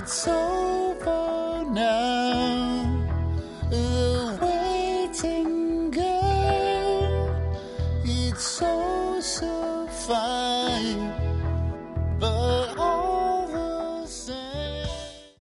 It's over now. The waiting game, it's so fine. But